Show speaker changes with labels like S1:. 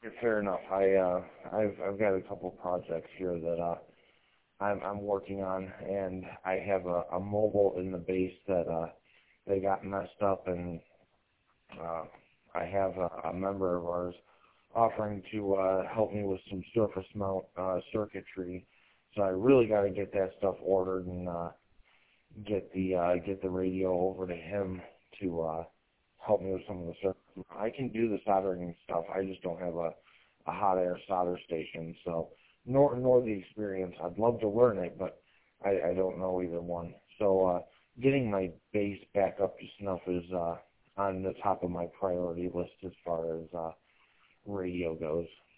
S1: Fair enough. I've got a couple projects here that I'm working on, and I have a mobile in the base that they got messed up, and uh, I have a member of ours offering to help me with some surface mount circuitry. So I really got to get that stuff ordered and get the radio over to him to help me with some of the circuits. I can do the soldering stuff. I just don't have a hot air solder station, so nor the experience. I'd love to learn it, but I don't know either one. So getting my base back up to snuff is on the top of my priority list as far as radio goes.